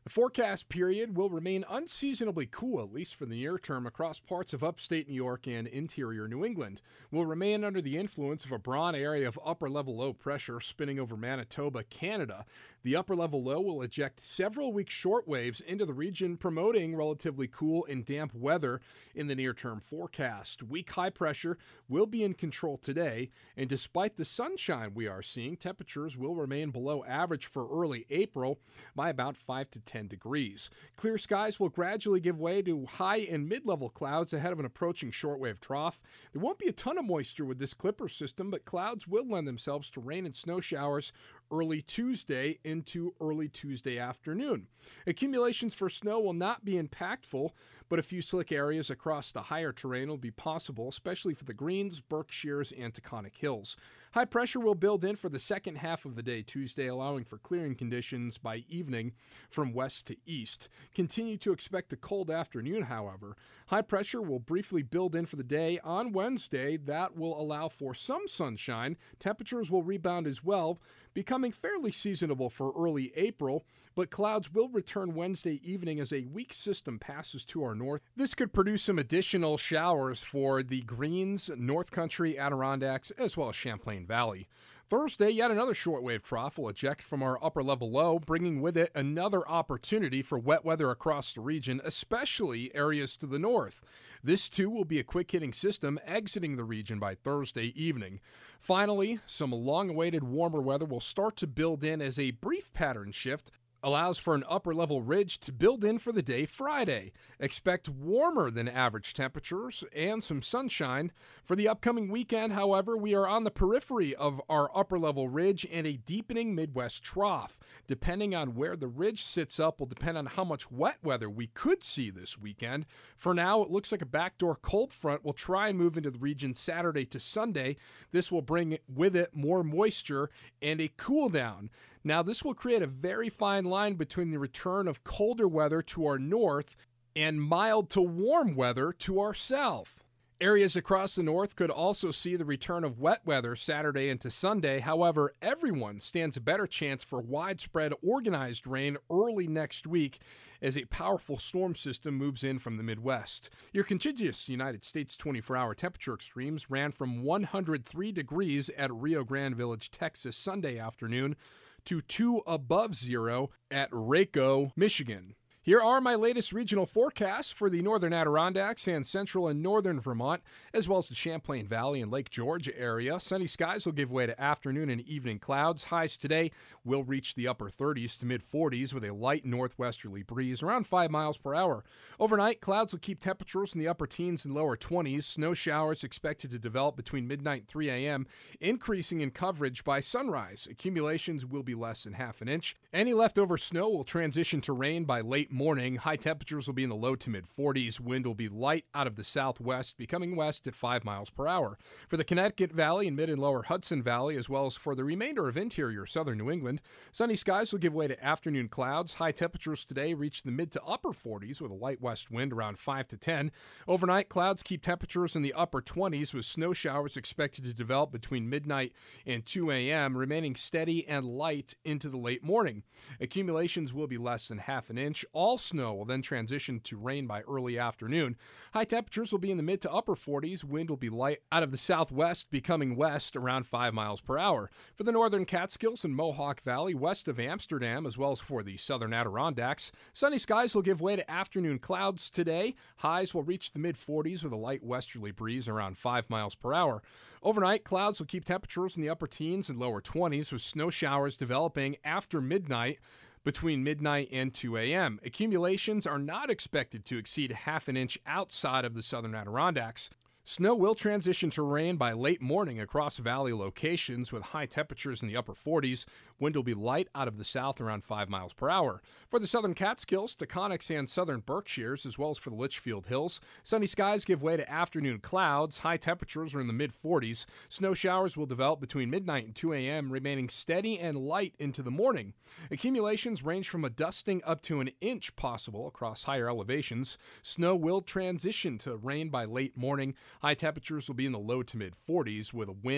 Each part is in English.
The forecast period will remain unseasonably cool, at least for the near term, across parts of upstate New York and interior New England. We'll remain under the influence of a broad area of upper-level low pressure spinning over Manitoba, Canada. The upper-level low will eject several weak shortwaves into the region, promoting relatively cool and damp weather in the near-term forecast. Weak high pressure will be in control today, and despite the sunshine we are seeing, temperatures will remain below average for early April by about 5 to 10 degrees. Clear skies will gradually give way to high and mid-level clouds ahead of an approaching shortwave trough. There won't be a ton of moisture with this Clipper system, but clouds will lend themselves to rain and snow showers early Tuesday into early Tuesday afternoon. Accumulations for snow will not be impactful, but a few slick areas across the higher terrain will be possible, especially for the Greens, Berkshires, and Taconic Hills. High pressure will build in for the second half of the day Tuesday, allowing for clearing conditions by evening from west to east. Continue to expect a cold afternoon, however. High pressure will briefly build in for the day on Wednesday. That will allow for some sunshine. Temperatures will rebound as well, becoming fairly seasonable for early April, but clouds will return Wednesday evening as a weak system passes to our north. This could produce some additional showers for the Greens, North Country, Adirondacks, as well as Champlain Valley. Thursday, yet another shortwave trough will eject from our upper-level low, bringing with it another opportunity for wet weather across the region, especially areas to the north. This, too, will be a quick-hitting system exiting the region by Thursday evening. Finally, some long-awaited warmer weather will start to build in as a brief pattern shift allows for an upper-level ridge to build in for the day Friday. Expect warmer than average temperatures and some sunshine. For the upcoming weekend, however, we are on the periphery of our upper-level ridge and a deepening Midwest trough. Depending on where the ridge sits up will depend on how much wet weather we could see this weekend. For now, it looks like a backdoor cold front will try and move into the region Saturday to Sunday. This will bring with it more moisture and a cool down. Now, this will create a very fine line between the return of colder weather to our north and mild to warm weather to our south. Areas across the north could also see the return of wet weather Saturday into Sunday. However, everyone stands a better chance for widespread organized rain early next week as a powerful storm system moves in from the Midwest. Your contiguous United States 24-hour temperature extremes ran from 103 degrees at Rio Grande Village, Texas, Sunday afternoon to 2 above zero at Waco, Michigan. Here are my latest regional forecasts for the northern Adirondacks and central and northern Vermont, as well as the Champlain Valley and Lake George area. Sunny skies will give way to afternoon and evening clouds. Highs today will reach the upper 30s to mid-40s with a light northwesterly breeze around 5 miles per hour. Overnight, clouds will keep temperatures in the upper teens and lower 20s. Snow showers expected to develop between midnight and 3 a.m., increasing in coverage by sunrise. Accumulations will be less than half an inch. Any leftover snow will transition to rain by late morning. High temperatures will be in the low to mid 40s. Wind will be light out of the southwest, becoming west at 5 miles per hour. For the Connecticut Valley and mid and lower Hudson Valley, as well as for the remainder of interior southern New England, sunny skies will give way to afternoon clouds. High temperatures today reach the mid to upper 40s with a light west wind around 5 to 10. Overnight, clouds keep temperatures in the upper 20s with snow showers expected to develop between midnight and 2 a.m., remaining steady and light into the late morning. Accumulations will be less than half an inch. All snow will then transition to rain by early afternoon. High temperatures will be in the mid to upper 40s. Wind will be light out of the southwest, becoming west around 5 miles per hour. For the northern Catskills and Mohawk Valley, west of Amsterdam, as well as for the southern Adirondacks, sunny skies will give way to afternoon clouds today. Highs will reach the mid 40s with a light westerly breeze around 5 miles per hour. Overnight, clouds will keep temperatures in the upper teens and lower 20s with snow showers developing after midnight between midnight and 2 a.m. Accumulations are not expected to exceed half an inch outside of the southern Adirondacks. Snow will transition to rain by late morning across valley locations with high temperatures in the upper 40s. Wind will be light out of the south around 5 miles per hour. For the southern Catskills, Taconics, and southern Berkshires, as well as for the Litchfield Hills, sunny skies give way to afternoon clouds. High temperatures are in the mid-40s. Snow showers will develop between midnight and 2 a.m., remaining steady and light into the morning. Accumulations range from a dusting up to an inch possible across higher elevations. Snow will transition to rain by late morning. High temperatures will be in the low to mid 40s with a wind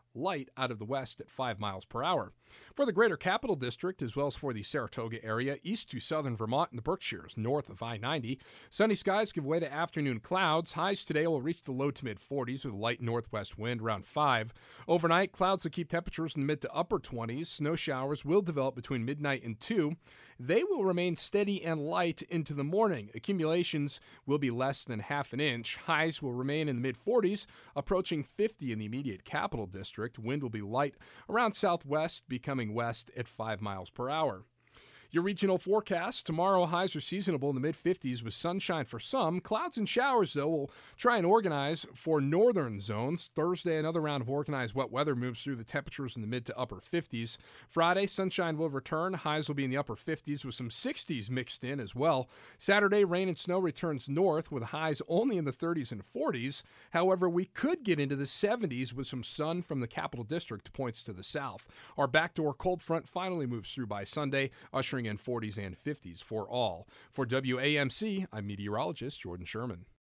light out of the west at 5 miles per hour. For the greater Capital District, as well as for the Saratoga area, east to southern Vermont and the Berkshires, north of I-90, sunny skies give way to afternoon clouds. Highs today will reach the low to mid-40s with a light northwest wind around 5. Overnight, clouds will keep temperatures in the mid to upper 20s. Snow showers will develop between midnight and 2. They will remain steady and light into the morning. Accumulations will be less than half an inch. Highs will remain in the mid-40s, approaching 50 in the immediate Capital District. Wind will be light around southwest, becoming west at 5 miles per hour. Your regional forecast. Tomorrow, highs are seasonable in the mid-50s with sunshine for some. Clouds and showers, though, will try and organize for northern zones. Thursday, another round of organized wet weather moves through the temperatures in the mid to upper 50s. Friday, sunshine will return. Highs will be in the upper 50s with some 60s mixed in as well. Saturday, rain and snow returns north with highs only in the 30s and 40s. However, we could get into the 70s with some sun from the Capital District points to the south. Our backdoor cold front finally moves through by Sunday, ushering in 40s and 50s for all. For WAMC, I'm meteorologist Jordan Sherman.